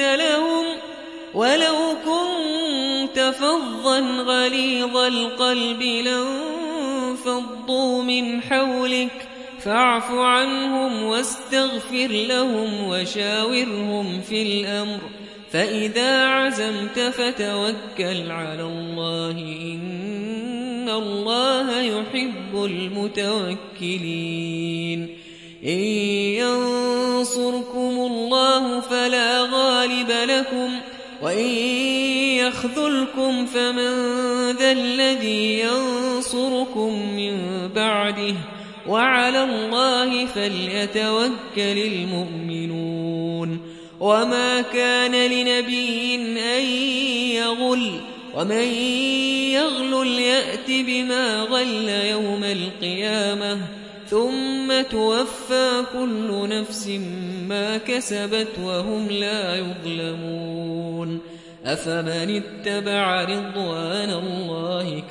لهم ولو كنت فظا غليظ القلب لانفضوا من حولك فاعف عنهم واستغفر لهم وشاورهم في الأمر فإذا عزمت فتوكل على الله إن الله يحب المتوكلين إن ينصركم الله فلا غالب لكم وإن يخذلكم فمن ذا الذي ينصركم من بعده وعلى الله فليتوكل المؤمنون وما كان لنبي أن يغل ومن يغل يأت بما غل يوم القيامة ثم توفى كل نفس ما كسبت وهم لا يظلمون أفمن اتبع رضوان الله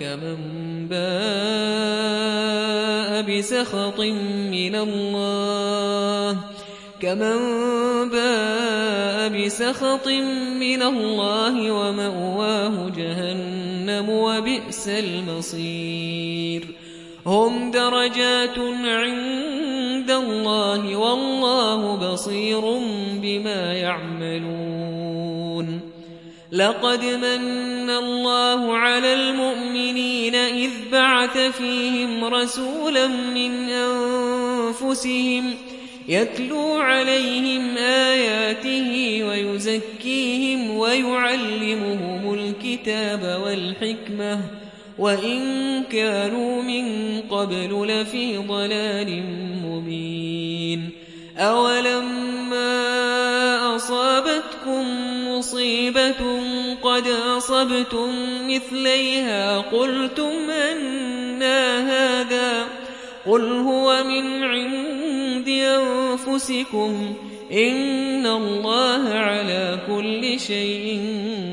كمن باء بسخط من الله ومأواه جهنم وبئس المصير هم درجات عند الله والله بصير بما يعملون لقد من الله على المؤمنين إذ بعث فيهم رسولا من أنفسهم يتلو عليهم آياته ويزكيهم ويعلمهم الكتاب والحكمة وإن كانوا من قبل لفي ضلال مبين أولما أصابتكم مصيبة قد أصبتم مثليها قلتم أنى هذا قل هو من عند أنفسكم إن الله على كل شيء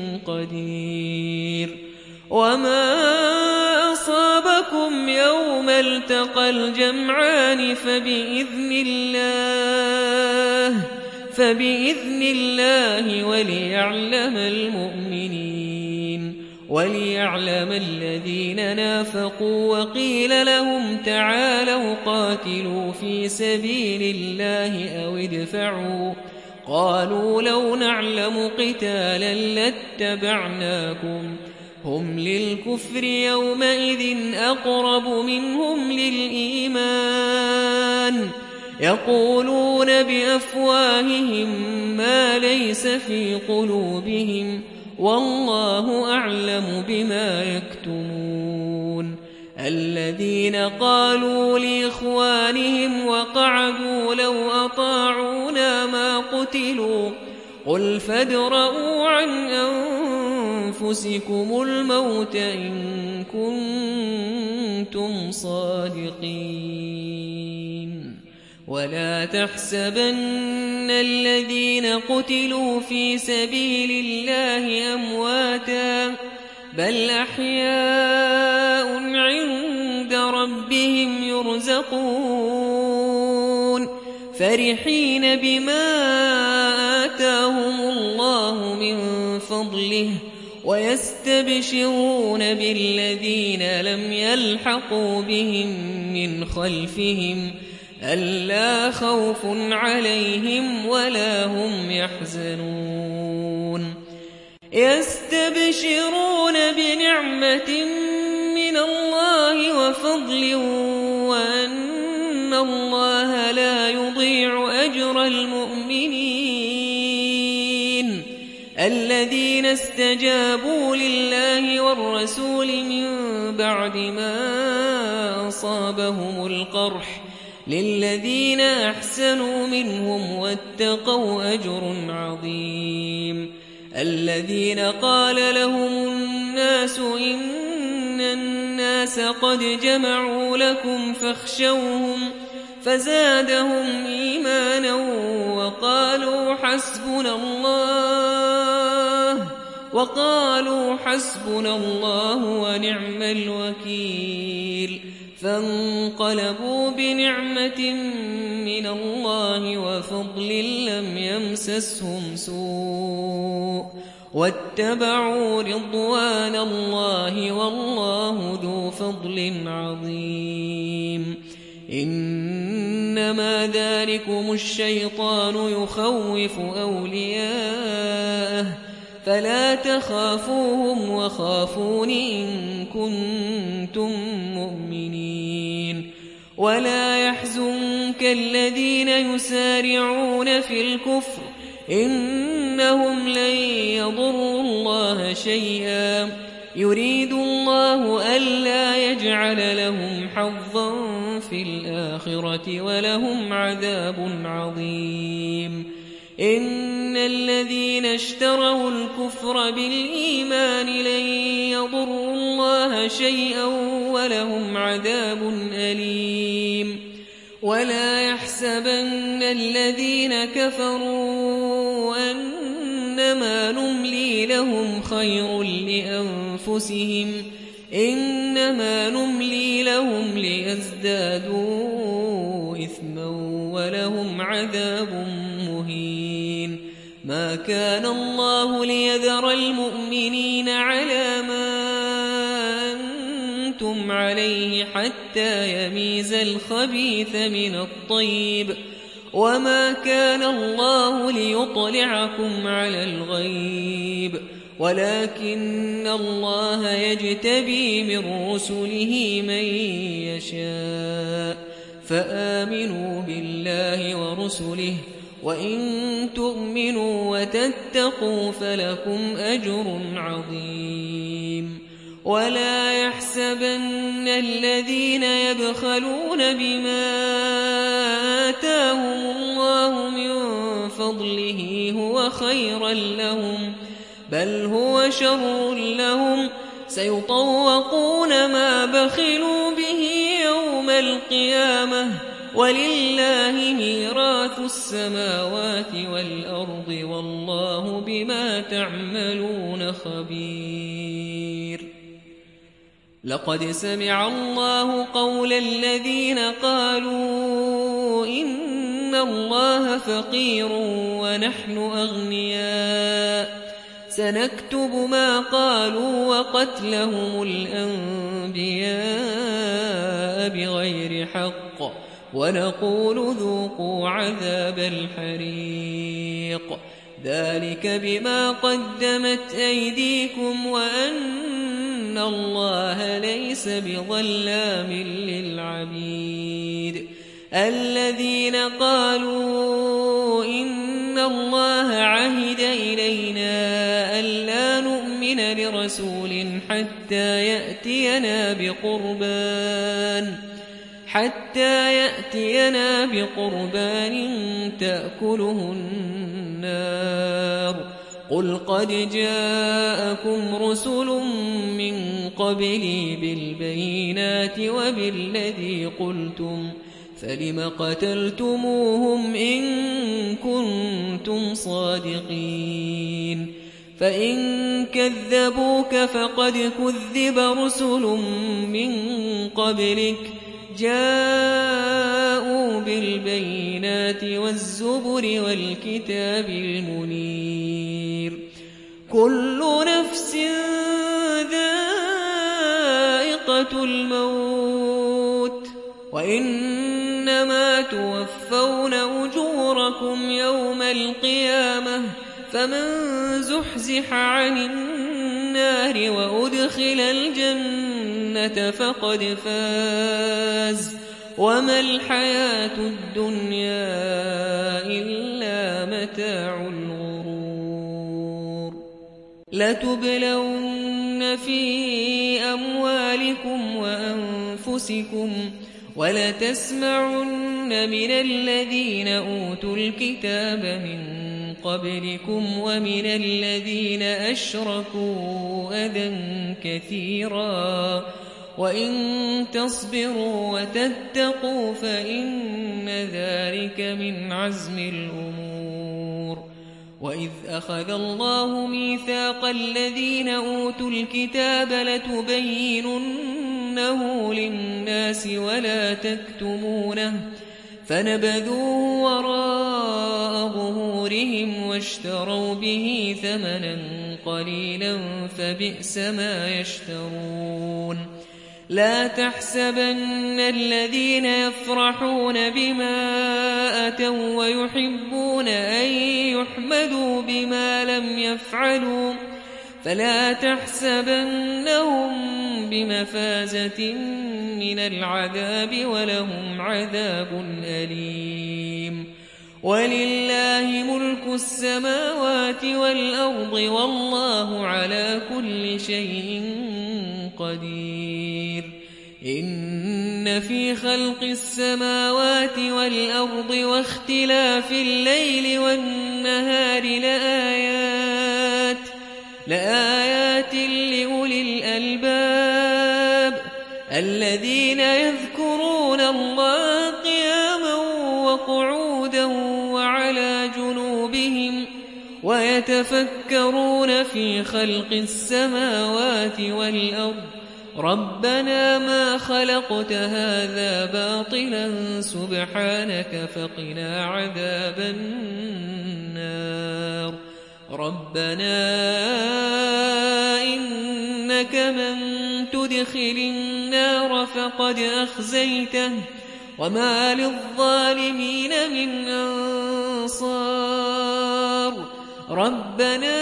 قدير وما أصابكم يوم التقى الجمعان فبإذن الله وليعلم المؤمنين وليعلم الذين نافقوا وقيل لهم تعالوا قاتلوا في سبيل الله أو ادفعوا قالوا لو نعلم قتالا لاتبعناكم هم للكفر يومئذ أقرب منهم للإيمان يقولون بأفواههم ما ليس في قلوبهم والله أعلم بما يكتمون الذين قالوا لإخوانهم وقعدوا لو أطاعونا ما قتلوا قل فادرءوا عن أنفسكم الموت إن كنتم صادقين ولا تحسبن الذين قتلوا في سبيل الله أمواتا بل أحياء عند ربهم يرزقون فرحين بما آتاهم الله من فضله ويستبشرون بالذين لم يلحقوا بهم من خلفهم ألا خوف عليهم ولا هم يحزنون يستبشرون بنعمة من الله وفضل وأن الله لا يضيع أجر المؤمنين الذين استجابوا لله والرسول من بعد ما أصابهم القرح للذين أحسنوا منهم واتقوا أجر عظيم الذين قال لهم الناس إن الناس قد جمعوا لكم فاخشوهم فزادهم إيمانا وقالوا حسبنا الله ونعم الوكيل فانقلبوا بنعمة من الله وفضل لم يمسسهم سوء واتبعوا رضوان الله والله ذو فضل عظيم. إنما ذلكم الشيطان يخوف أولياءه فلا تخافوهم وخافون إن كنتم مؤمنين. ولا يحزنك الذين يسارعون في الكفر إنهم لن يضروا الله شيئا يريد الله ألا يجعل لهم حظا في الآخرة ولهم عذاب عظيم. إن الذين اشتروا الكفر بالإيمان لن يضروا الله شيئا ولهم عذاب أليم. ولا يحسبن الذين كفروا أنما نملي لهم خير لأنفسهم إنما نملي لهم ليزدادوا إثما ولهم عذاب مهين. ما كان الله ليذر المؤمنين على ما أنتم عليه حتى يميز الخبيث من الطيب وما كان الله ليطلعكم على الغيب ولكن الله يجتبي من رسله من يشاء فآمنوا بالله ورسله وإن تؤمنوا وتتقوا فلكم أجر عظيم. ولا يحسبن الذين يبخلون بما آتاهم الله من فضله هو خيرا لهم بل هو شر لهم سيطوقون ما بخلوا به يوم القيامة ولله ميراث السماوات والأرض والله بما تعملون خبير. لقد سمع الله قول الذين قالوا إن الله فقير ونحن أغنياء سنكتب ما قالوا وقتلهم الأنبياء بغير حق ونقول ذوقوا عذاب الحريق ذلك بما قدمت أيديكم وأن الله ليس بظلام للعبيد. الذين قالوا إن الله عهد إلينا ألا نؤمن لرسول حتى يأتينا بقربان تأكله النار قل قد جاءكم رسل من قبلي بالبينات وبالذي قلتم فلم قتلتموهم إن كنتم صادقين. فإن كذبوك فقد كذب رسل من قبلك جاءوا بالبينات والزبر والكتاب المنير. كل نفس ذائقة الموت وإنما توفون أجوركم يوم القيامة فمن زحزح عن النار وأدخل الجنة فقد فاز وما الحياة الدنيا إلا متاع الغرور. لتبلون في أموالكم وأنفسكم ولتسمعن من الذين أوتوا الكتاب من قبلكم ومن الذين أشركوا أذى كثيرا وإن تصبروا وتتقوا فإن ذلك من عزم الأمور. وإذ أخذ الله ميثاق الذين أوتوا الكتاب لتبينن لتبيننه للناس ولا تكتمونه فنبذوه وراء ظهورهم واشتروا به ثمنا قليلا فبئس ما يشترون لا تحسبن الذين يفرحون بما أتوا ويحبون أن يحمدوا بما لم يفعلوا فلا تحسبنهم بمفازة من العذاب ولهم عذاب أليم ولله ملك السماوات والأرض والله على كل شيء قدير إن في خلق السماوات والأرض واختلاف الليل والنهار لآيات لأولي الألباب الذين يذكرون الله قياما وقعودا وعلى جنوبهم ويتفكرون في خلق السماوات والأرض ربنا ما خلقت هذا باطلا سبحانك فقنا عذاب النار ربنا إنك من تدخل النار فقد أخزيته وما للظالمين من أنصار ربنا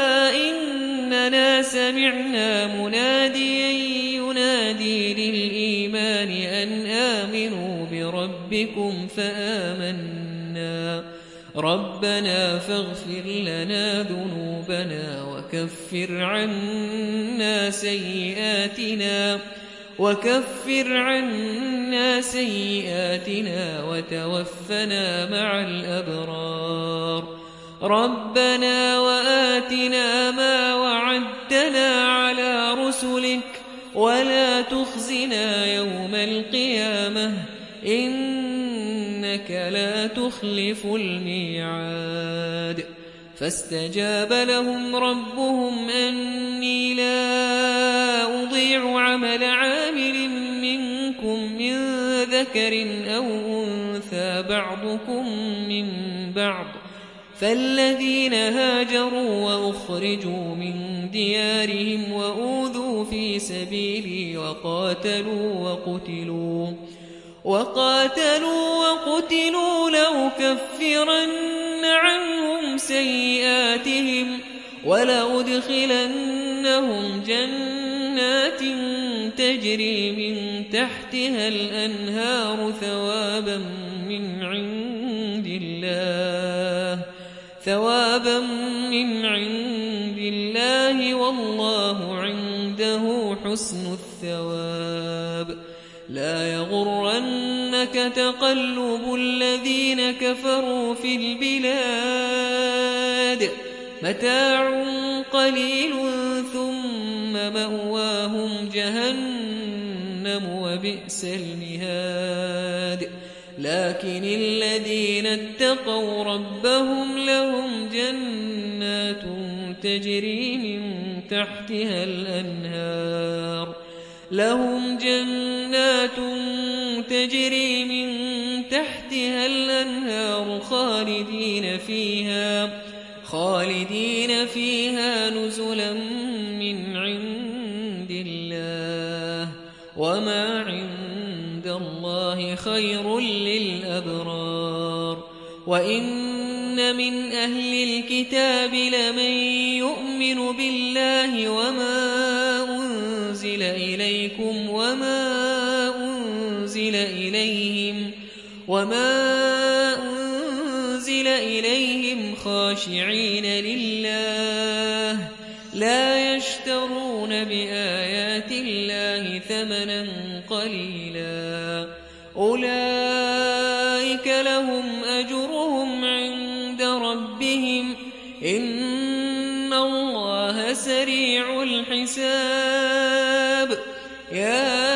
إننا سمعنا مناديا ينادي للإيمان أن آمنوا بربكم فآمنا ربنا فاغفر لنا ذنوبنا وكفر عنا سيئاتنا وتوفنا مع الأبرار ربنا وآتنا ما وعدتنا على رسلك ولا تخزنا يوم القيامة إنك لا تخلف الميعاد فاستجاب لهم ربهم أني لا أضيع عمل عامل منكم من ذكر أو أنثى بعضكم من بعض فالذين هاجروا وأخرجوا من ديارهم وأوذوا في سبيلي وقاتلوا وقتلوا لأكفرن عنهم سيئاتهم ولأدخلنهم جنات تجري من تحتها الأنهار ثوابا من عند الله والله عنده حسن الثواب لا يغرنك تقلب الذين كفروا في البلاد متاع قليل ثم مأواهم جهنم وبئس المهاد لكن الذين اتقوا ربهم لهم جنات تجري من تحتها الأنهار خالدين فيها نزلا من عند الله وما عند الله خير للأبرار وإن من أهل الكتاب لمن يؤمن بالله وما أنزل إليكم وما أنزل إليهم خاشعين لله لا يشترون بآيات الله ثمنا قليلا أولئك لهم أجرهم عند ربهم إن الله سريع الحساب يا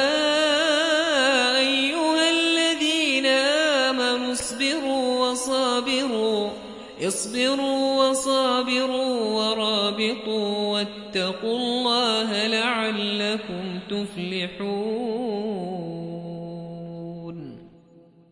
أيها الذين آمنوا اصبروا وصابروا اصبروا وصابروا ورابطوا واتقوا الله لعلكم تفلحون